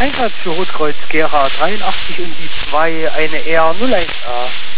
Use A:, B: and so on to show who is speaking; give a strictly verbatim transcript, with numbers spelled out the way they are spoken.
A: Einsatz für Rotkreuz Gera dreiundachtzig und die zwei, eine R null eins A.